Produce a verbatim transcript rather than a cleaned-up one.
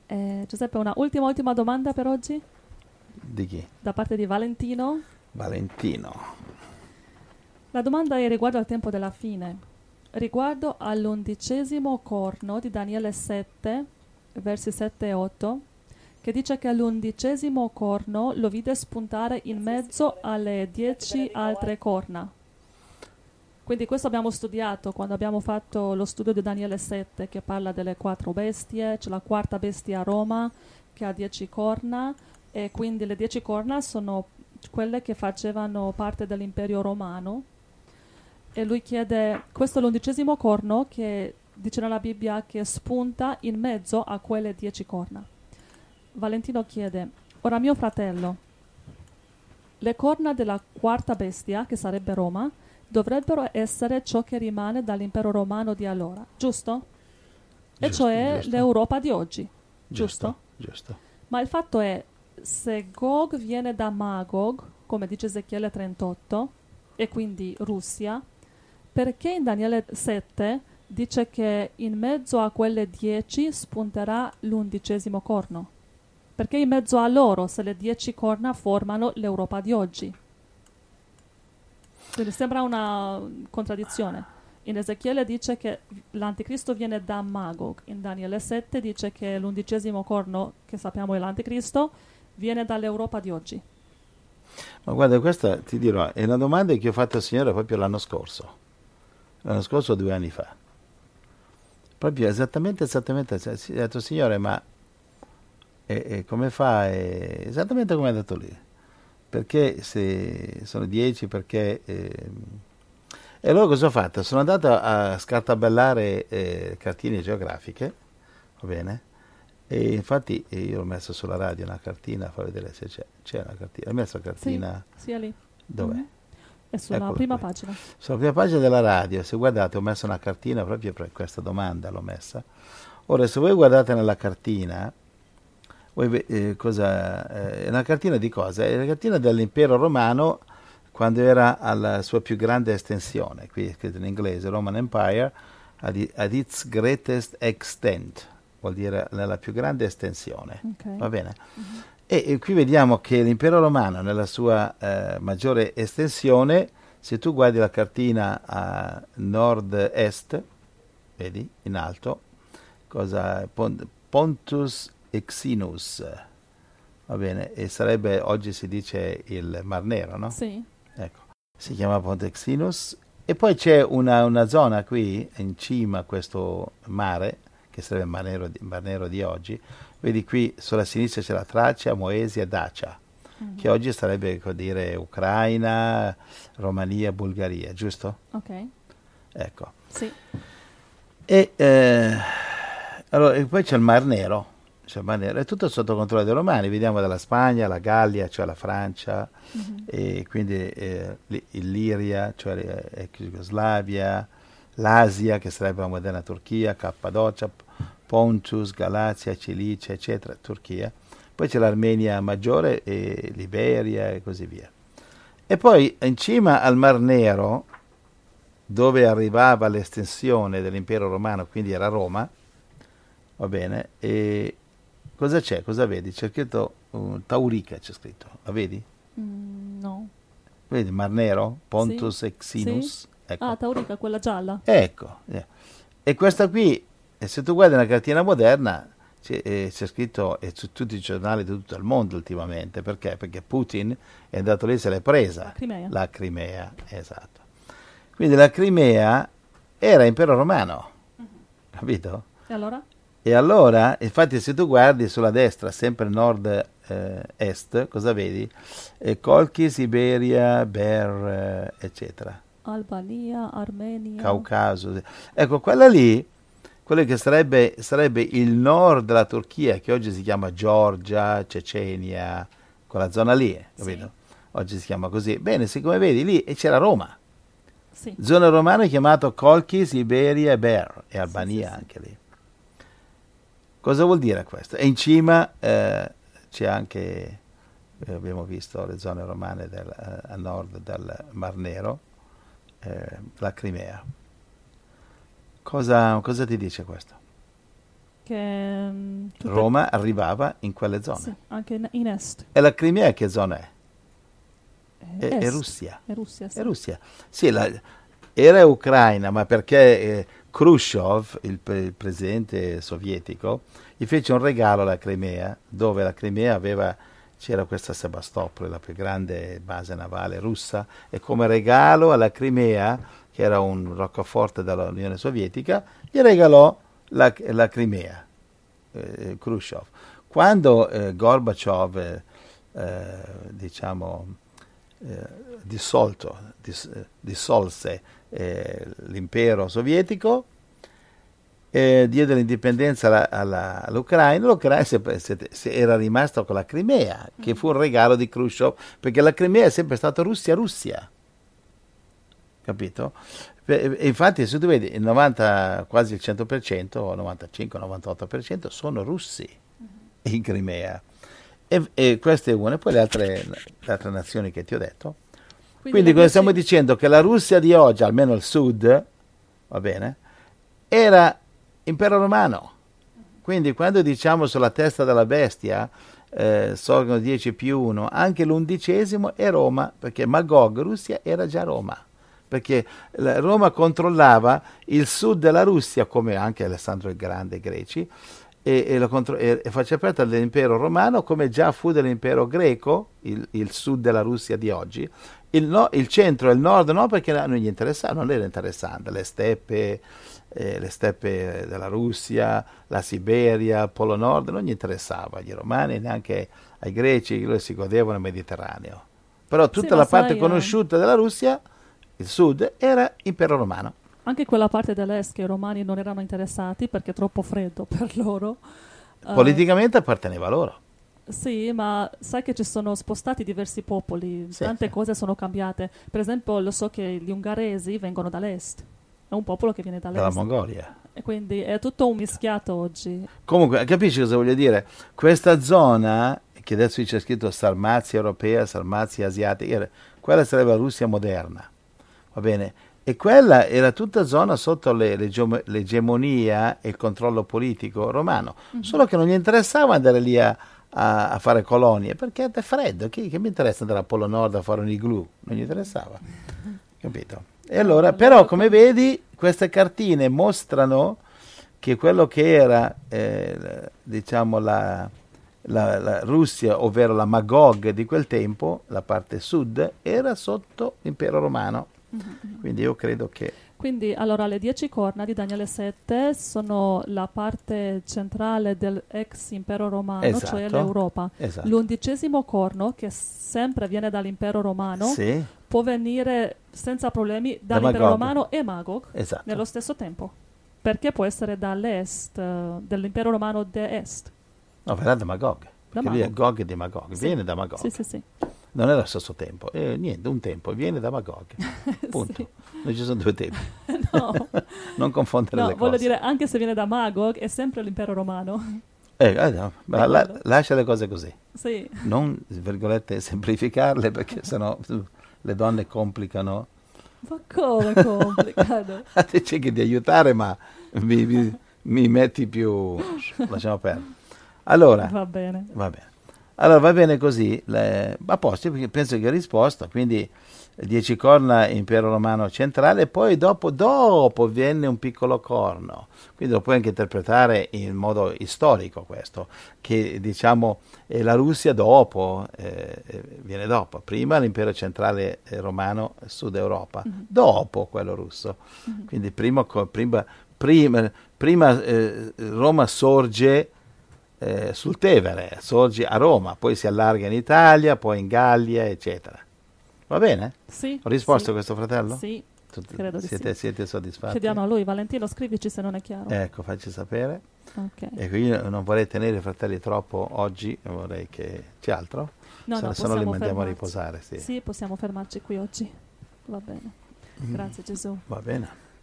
Eh, Giuseppe, una ultima, ultima domanda per oggi Di chi? da parte di Valentino. Valentino. La domanda è riguardo al tempo della fine, riguardo all'undicesimo corno di Daniele sette, versi sette e otto, che dice che l'undicesimo corno lo vide spuntare in mezzo alle dieci altre corna. Quindi questo abbiamo studiato quando abbiamo fatto lo studio di Daniele sette, che parla delle quattro bestie. C'è la quarta bestia a Roma che ha dieci corna, e quindi le dieci corna sono quelle che facevano parte dell'imperio romano. E lui chiede, questo è l'undicesimo corno che dice nella Bibbia che spunta in mezzo a quelle dieci corna. Valentino chiede, ora mio fratello, le corna della quarta bestia, che sarebbe Roma, dovrebbero essere ciò che rimane dall'impero romano di allora, giusto? E Giusto, cioè giusto. l'Europa di oggi, giusto? Giusto, giusto. Ma il fatto è, se Gog viene da Magog, come dice Ezechiele trentotto, e quindi Russia, perché in Daniele sette dice che in mezzo a quelle dieci spunterà l'undicesimo corno? Perché in mezzo a loro, se le dieci corna formano l'Europa di oggi? Quindi sembra una contraddizione. In Ezechiele dice che l'anticristo viene da Magog, in Daniele sette dice che l'undicesimo corno, che sappiamo è l'anticristo, viene dall'Europa di oggi. Ma guarda, questa ti dirò, è una domanda che ho fatto al Signore proprio l'anno scorso. L'anno scorso o due anni fa. Proprio esattamente, esattamente. Cioè, ho detto, Signore, ma e, e come fa? E, esattamente come hai detto lì. Perché se sono dieci, perché... Eh, e allora cosa ho fatto? Sono andato a scartabellare eh, cartine geografiche, va bene? E infatti eh, io ho messo sulla radio una cartina, fa vedere se c'è, c'è una cartina. Ho messo la Sì, cartina, sia lì. dov'è? Mhm. È sulla Eccola prima qui. pagina. Sulla prima pagina della radio, se guardate ho messo una cartina proprio per questa domanda, l'ho messa. Ora se voi guardate nella cartina, voi, ve- eh, cosa, eh, è una cartina di cosa? È una cartina dell'impero romano quando era alla sua più grande estensione, qui è scritto in inglese, Roman Empire at, i- at its greatest extent, vuol dire nella più grande estensione, Ok. va bene? Mhm. E, e qui vediamo che l'impero romano nella sua eh, maggiore estensione, se tu guardi la cartina a nord-est, vedi, in alto, cosa, Pont- Pontus Exinus, va bene, e sarebbe, oggi si dice il Mar Nero, no? Sì. Ecco, si chiama Ponte Exinus. E poi c'è una, una zona qui, in cima a questo mare, che sarebbe il Mar Nero di, Mar Nero di oggi. Vedi qui sulla sinistra c'è la Tracia, Moesia e Dacia, che Mhm. oggi sarebbe, come dire, Ucraina, Romania, Bulgaria, giusto? Ok. Ecco. Sì. E, eh, allora, e poi c'è il Mar Nero, c'è il Mar Nero, è tutto sotto controllo dei romani, vediamo dalla Spagna, la Gallia, cioè la Francia, Mhm. e quindi eh, l'Illiria, cioè l'ex Jugoslavia, l'Asia, che sarebbe la moderna Turchia, Cappadocia, Pontus, Galazia, Cilicia, eccetera, Turchia. Poi c'è l'Armenia Maggiore, e Liberia e così via. E poi in cima al Mar Nero, dove arrivava l'estensione dell'impero romano, quindi era Roma, va bene, e cosa c'è? Cosa vedi? C'è scritto uh, Taurica, c'è scritto, la vedi? Mm, no. Vedi, Mar Nero, Sì. Pontus Sì. Exinus, Ah, ecco, Taurica, quella gialla. ecco, eh. E questa qui, e se tu guardi una cartina moderna, c'è, eh, c'è scritto, e su tutti i giornali di tutto il mondo ultimamente, perché? Perché Putin è andato lì e se l'è La presa, Crimea. la Crimea, esatto. Quindi la Crimea era impero romano, Mhm. capito? E allora? E allora, infatti, se tu guardi sulla destra, sempre nord-est, cosa vedi? Eh, Colchis, Iberia, Ber, eh, eccetera, Albania, Armenia. Caucaso. Ecco, quella lì, quello che sarebbe, sarebbe il nord della Turchia, che oggi si chiama Georgia, Cecenia, quella zona lì, Sì. capito? Oggi si chiama così. Bene, siccome vedi lì, e c'era Roma. Sì. Zona romana chiamato Colchis, Iberia e Ber, e Sì, sì, Albania sì. anche lì. Cosa vuol dire questo? E in cima eh, c'è anche, eh, abbiamo visto le zone romane del, eh, a nord del Mar Nero, eh, la Crimea. Cosa, cosa ti dice questo? Che mm, tutte- Roma arrivava in quelle zone. Sì, anche in, in est. E la Crimea che zona è? Eh, È, è est. Russia. È Russia, sì. È Russia. Sì, la- era Ucraina, ma perché eh, Khrushchev, il, pre- il presidente sovietico, gli fece un regalo alla Crimea, dove la Crimea aveva, c'era questa Sebastopoli, la più grande base navale russa, e come regalo alla Crimea, che era un roccaforte dell'Unione Sovietica, gli regalò la, la Crimea, eh, Khrushchev. Quando eh, Gorbaciov, eh, eh, diciamo, eh, dissolto, dis- eh, dissolse eh, l'impero sovietico, eh, diede l'indipendenza alla- alla- all'Ucraina, l'Ucraina si- si- si- era rimasta con la Crimea, che fu un regalo di Khrushchev, perché la Crimea è sempre stata Russia-Russia, capito? E, e infatti se tu vedi il novanta, quasi il cento per cento, o novantacinque novantotto per cento sono russi in Crimea. E, e questa è una, e poi le altre, le altre nazioni che ti ho detto. Quindi le cosa stiamo dieci- dicendo? Che la Russia di oggi, almeno il sud, va bene, era impero romano. Quindi quando diciamo sulla testa della bestia, eh, sorgono dieci più uno, anche l'undicesimo è Roma, perché Magog, Russia, era già Roma. Perché la- Roma controllava il sud della Russia, come anche Alessandro il Grande, i greci, e, e, lo contro- e- e faceva parte dell'impero romano, come già fu dell'impero greco, il, il sud della Russia di oggi. Il, no- il centro e il nord no, perché non gli interessava, non era interessante, le steppe, eh, le steppe della Russia, la Siberia, il Polo Nord, non gli interessava agli romani, neanche ai greci, loro si godevano il Mediterraneo. Però tutta Sì, ma la parte sai, eh, conosciuta della Russia, il sud, era impero romano. anche quella parte dell'est che i romani non erano interessati perché è troppo freddo per loro. Eh, Politicamente apparteneva a loro. Sì, ma sai che ci sono spostati diversi popoli, Sì, tante sì. cose sono cambiate. Per esempio, lo so che gli ungheresi vengono dall'est, è un popolo che viene Dalla dall'est. Mongolia. E quindi è tutto un mischiato oggi. Comunque, capisci cosa voglio dire? Questa zona, che adesso c'è scritto Sarmazia europea, Sarmazia asiatica, quella sarebbe la Russia moderna, va bene? E quella era tutta zona sotto le- l'egemo- l'egemonia e il controllo politico romano, solo che non gli interessava andare lì a, a- a fare colonie, perché è freddo, che, che mi interessa andare al Polo Nord a fare un igloo? Non gli interessava, capito? E allora, No, però, loro come com- vedi, queste cartine mostrano che quello che era, eh, diciamo, la, la- la Russia, ovvero la Magog di quel tempo, la parte sud, era sotto l'impero romano. Quindi io credo che... Quindi, allora, le dieci corna di Daniele sette sono la parte centrale dell'ex impero romano, cioè Esatto, l'Europa. esatto. L'undicesimo corno, che sempre viene dall'impero romano, Sì, può venire senza problemi Da dall'impero Magog. romano e Magog esatto. nello stesso tempo. Perché può essere dall'est, eh, dell'impero romano de est. No, verrà da Magog, perché lui è Magog. Gog di Magog, Sì. viene da Magog. Sì, sì, sì. Non è allo stesso tempo, eh, niente, un tempo, viene da Magog. Punto. Sì. Non ci sono due tempi. No, Non confondere no, le voglio cose. dire, anche se viene da Magog, è sempre l'impero romano. Eh, eh, no, ma È la- quello. lascia le cose così. Sì. Non, virgolette, semplificarle, perché sennò uh, le donne complicano. Ma come complicato? Ti cerchi di aiutare, ma mi, mi- mi metti più... Lasciamo perdere. Allora, Va bene. va bene. Allora va bene così, le- a posto, perché penso che ho risposto, quindi dieci corna impero romano centrale, e poi dopo, dopo venne un piccolo corno, quindi lo puoi anche interpretare in modo storico questo, che diciamo è la Russia dopo, eh, eh, viene dopo, prima l'impero centrale eh, romano Sud Europa, dopo quello russo, quindi prima, co- prima, prima, prima eh, Roma sorge eh, sul Tevere, sorge a Roma, poi si allarga in Italia, poi in Gallia, eccetera. Va bene? Sì. Ho risposto sì, a questo fratello? Sì. Tutti- credo di siete, sì. siete soddisfatti? Chiediamo a lui, Valentino, scrivici se non è chiaro. Ecco, facci sapere. Ok. Ecco, io non vorrei tenere i fratelli troppo oggi, vorrei che... C'è altro? No, se no, no, se no li possiamo mandiamo a fermarci. riposare, sì. Sì, possiamo fermarci qui oggi. Va bene. Grazie Gesù. Va bene.